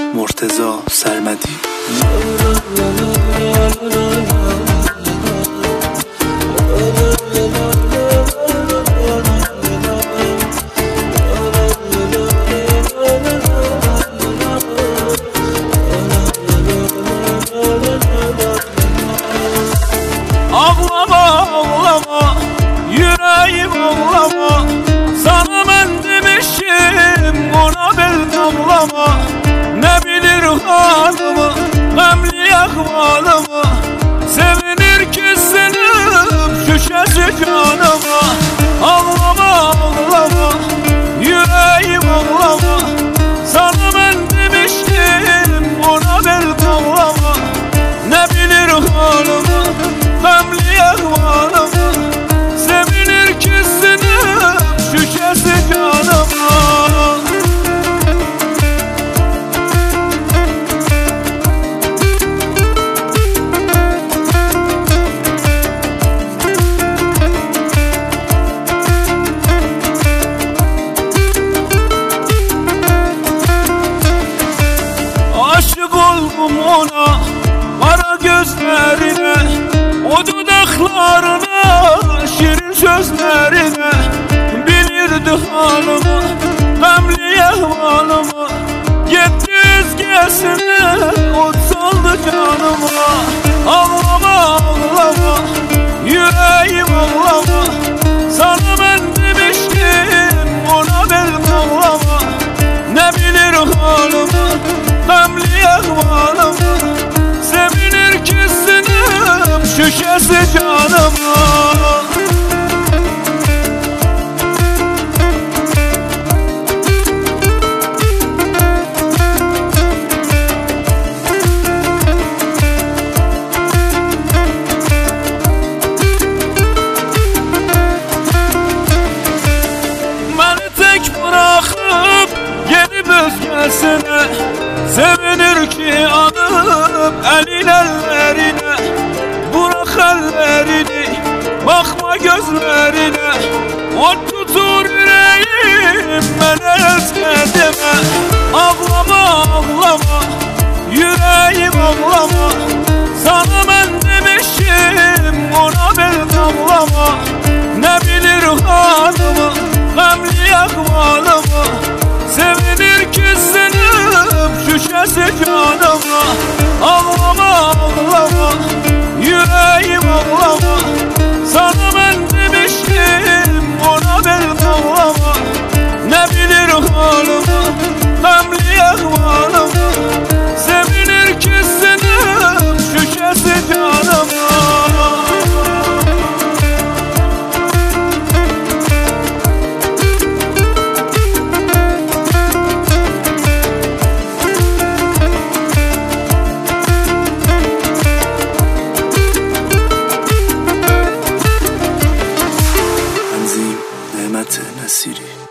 مرتضی سرمدی. Ağlama ağlama yüreğim ağlama, sana ben demişim ona ben ağlama. Ne bilir halımı memli ahvalımı, sevinir kesinip şüşesi canıma. Ağlama ağlama yüreğim ağlama, sana ben demişim ona ben ağlama. Ne bilir halımı memli ahvalımı, sevinir kesinip şüşesi canıma. Aşık oldum ona, kara gözlerine, o dudaklarına, şirin sözlerine. Bilirdi halımı, memli ahvalımı, gitti özgesine, ot saldı canıma. Ağlama ağlama yüreğim ağlama, sana ben demiştim ona ben ağlama. Ne bilir halımı memli ahvalımı, sevinir kesinip şüşesi canıma. Beni tek bırakıp gidip özgesine, sevinir ki anıp elin ellerine. Bırak ellerini, bakma gözlerine, ot tutur yüreğim bana özledime. Ağlama ağlama yüreğim ağlama, sana ben demişim ona ben ağlama. Ne bilir halımı memli ahvalımı, sevinir kesinip şüşesi canıma. Ağlama ağlama yüreğim ağlama, sana ben demiştim ona ben ağlama. Ne bilir halımı memli ahvalımı, sevinir kesinip şüşesi canıma. نعمت نصیری.